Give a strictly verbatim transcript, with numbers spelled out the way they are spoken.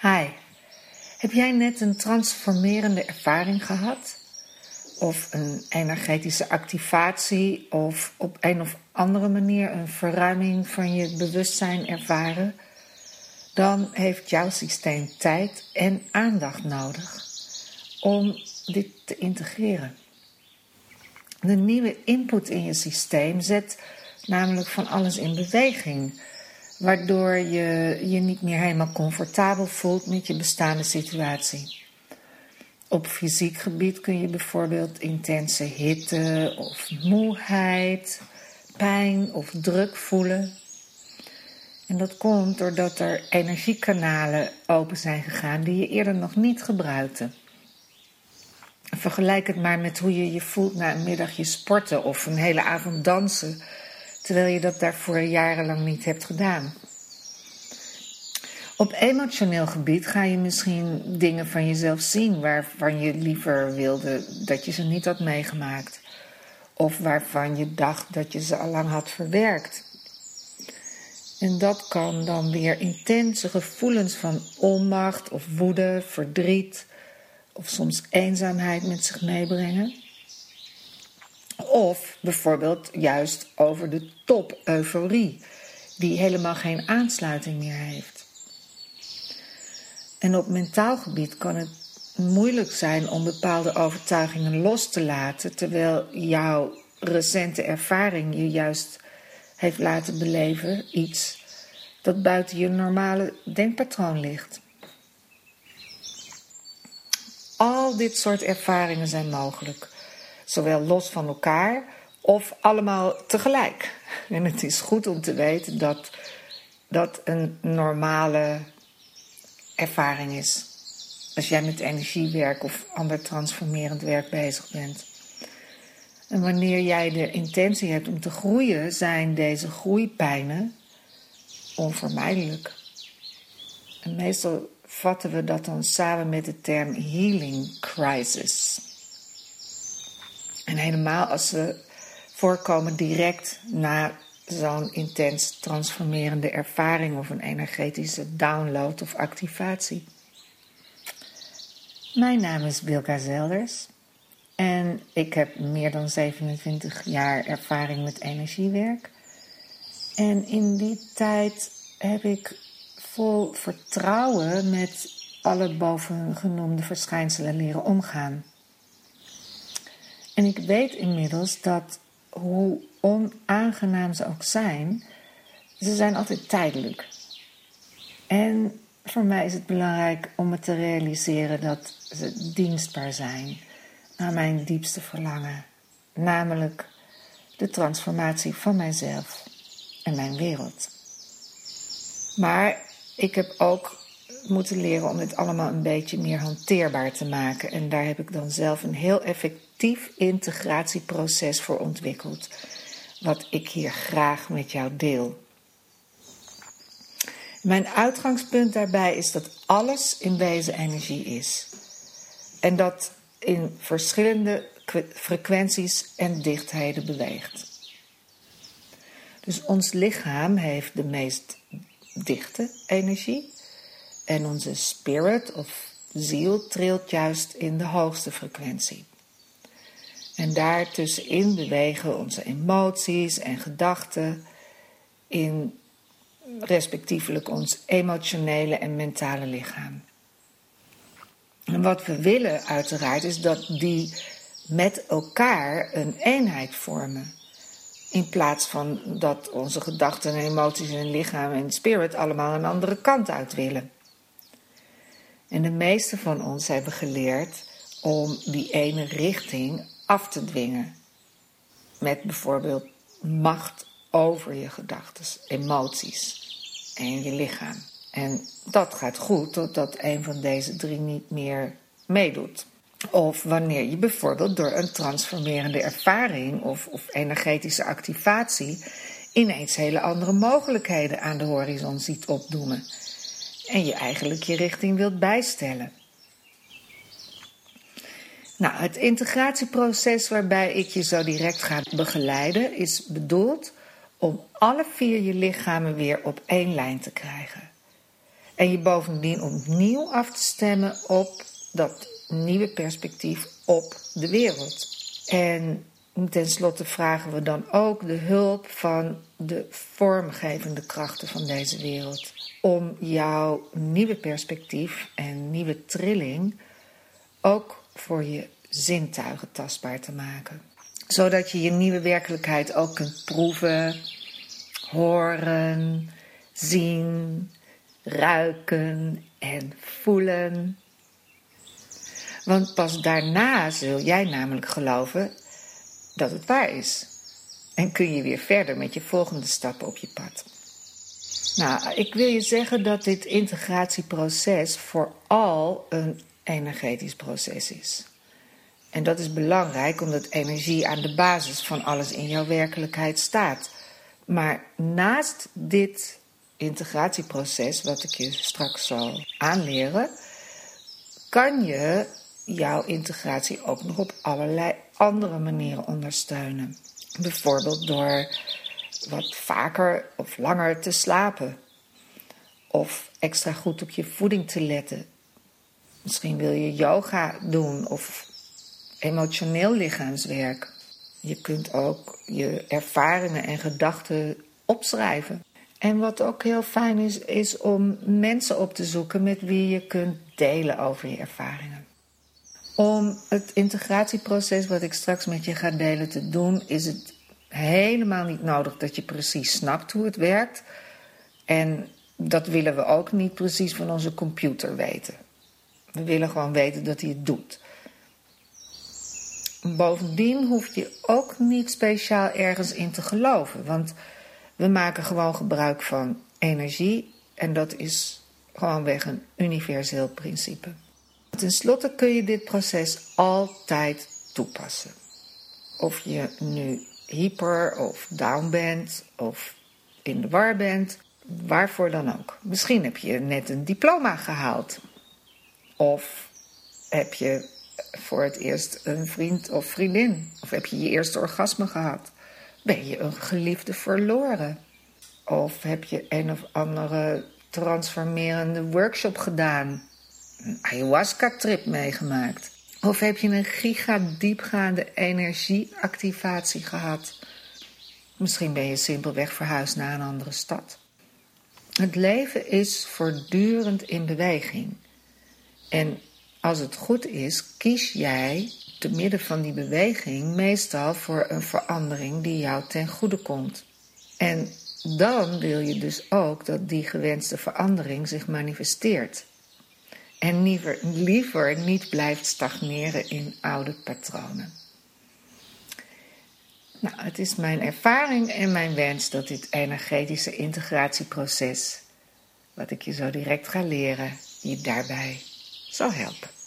Hi, heb jij net een transformerende ervaring gehad? Of een energetische activatie of op een of andere manier een verruiming van je bewustzijn ervaren? Dan heeft jouw systeem tijd en aandacht nodig om dit te integreren. De nieuwe input in je systeem zet namelijk van alles in beweging, waardoor je je niet meer helemaal comfortabel voelt met je bestaande situatie. Op fysiek gebied kun je bijvoorbeeld intense hitte of moeheid, pijn of druk voelen. En dat komt doordat er energiekanalen open zijn gegaan die je eerder nog niet gebruikte. Vergelijk het maar met hoe je je voelt na een middagje sporten of een hele avond dansen, terwijl je dat daarvoor jarenlang niet hebt gedaan. Op emotioneel gebied ga je misschien dingen van jezelf zien waarvan je liever wilde dat je ze niet had meegemaakt. Of waarvan je dacht dat je ze al lang had verwerkt. En dat kan dan weer intense gevoelens van onmacht of woede, verdriet of soms eenzaamheid met zich meebrengen. Of bijvoorbeeld juist over de top euforie, die helemaal geen aansluiting meer heeft. En op mentaal gebied kan het moeilijk zijn om bepaalde overtuigingen los te laten, terwijl jouw recente ervaring je juist heeft laten beleven iets dat buiten je normale denkpatroon ligt. Al dit soort ervaringen zijn mogelijk, zowel los van elkaar of allemaal tegelijk. En het is goed om te weten dat dat een normale ervaring is, als jij met energiewerk of ander transformerend werk bezig bent. En wanneer jij de intentie hebt om te groeien, zijn deze groeipijnen onvermijdelijk. En meestal vatten we dat dan samen met de term healing crisis. En helemaal als ze voorkomen direct na zo'n intens transformerende ervaring of een energetische download of activatie. Mijn naam is Bilka Zelders en ik heb meer dan zevenentwintig jaar ervaring met energiewerk. En in die tijd heb ik vol vertrouwen met alle bovengenoemde verschijnselen leren omgaan. En ik weet inmiddels dat, hoe onaangenaam ze ook zijn, ze zijn altijd tijdelijk. En voor mij is het belangrijk om me te realiseren dat ze dienstbaar zijn aan mijn diepste verlangen, namelijk de transformatie van mijzelf en mijn wereld. Maar ik heb ook moeten leren om dit allemaal een beetje meer hanteerbaar te maken. En daar heb ik dan zelf een heel effectief integratieproces voor ontwikkeld, wat ik hier graag met jou deel. Mijn uitgangspunt daarbij is dat alles in wezen energie is. En dat in verschillende frequenties en dichtheden beweegt. Dus ons lichaam heeft de meest dichte energie. En onze spirit of ziel trilt juist in de hoogste frequentie. En daartussenin bewegen onze emoties en gedachten in respectievelijk ons emotionele en mentale lichaam. En wat we willen uiteraard is dat die met elkaar een eenheid vormen. In plaats van dat onze gedachten en emoties en lichaam en spirit allemaal een andere kant uit willen. En de meeste van ons hebben geleerd om die ene richting af te dwingen. Met bijvoorbeeld macht over je gedachten, emoties en je lichaam. En dat gaat goed totdat een van deze drie niet meer meedoet. Of wanneer je bijvoorbeeld door een transformerende ervaring of, of energetische activatie ineens hele andere mogelijkheden aan de horizon ziet opdoemen. En je eigenlijk je richting wilt bijstellen. Nou, het integratieproces waarbij ik je zo direct ga begeleiden is bedoeld om alle vier je lichamen weer op één lijn te krijgen. En je bovendien opnieuw af te stemmen op dat nieuwe perspectief op de wereld. En tenslotte vragen we dan ook de hulp van de vormgevende krachten van deze wereld. Om jouw nieuwe perspectief en nieuwe trilling ook voor je zintuigen tastbaar te maken. Zodat je je nieuwe werkelijkheid ook kunt proeven, horen, zien, ruiken en voelen. Want pas daarna zul jij namelijk geloven dat het waar is. En kun je weer verder met je volgende stappen op je pad. Nou, ik wil je zeggen dat dit integratieproces vooral een energetisch proces is. En dat is belangrijk omdat energie aan de basis van alles in jouw werkelijkheid staat. Maar naast dit integratieproces, wat ik je straks zal aanleren, kan je jouw integratie ook nog op allerlei andere manieren ondersteunen. Bijvoorbeeld door wat vaker of langer te slapen. Of extra goed op je voeding te letten. Misschien wil je yoga doen of emotioneel lichaamswerk. Je kunt ook je ervaringen en gedachten opschrijven. En wat ook heel fijn is, is om mensen op te zoeken met wie je kunt delen over je ervaringen. Om het integratieproces wat ik straks met je ga delen te doen, is het helemaal niet nodig dat je precies snapt hoe het werkt. En dat willen we ook niet precies van onze computer weten. We willen gewoon weten dat hij het doet. Bovendien hoef je ook niet speciaal ergens in te geloven. Want we maken gewoon gebruik van energie. En dat is gewoonweg een universeel principe. Ten slotte kun je dit proces altijd toepassen. Of je nu hyper of down bent of in de war bent. Waarvoor dan ook. Misschien heb je net een diploma gehaald. Of heb je voor het eerst een vriend of vriendin. Of heb je je eerste orgasme gehad. Ben je een geliefde verloren. Of heb je een of andere transformerende workshop gedaan. Een ayahuasca-trip meegemaakt. Of heb je een gigadiepgaande energieactivatie gehad. Misschien ben je simpelweg verhuisd naar een andere stad. Het leven is voortdurend in beweging. En als het goed is, kies jij te midden van die beweging meestal voor een verandering die jou ten goede komt. En dan wil je dus ook dat die gewenste verandering zich manifesteert. En liever, liever niet blijft stagneren in oude patronen. Nou, het is mijn ervaring en mijn wens dat dit energetische integratieproces, wat ik je zo direct ga leren, je daarbij zal helpen.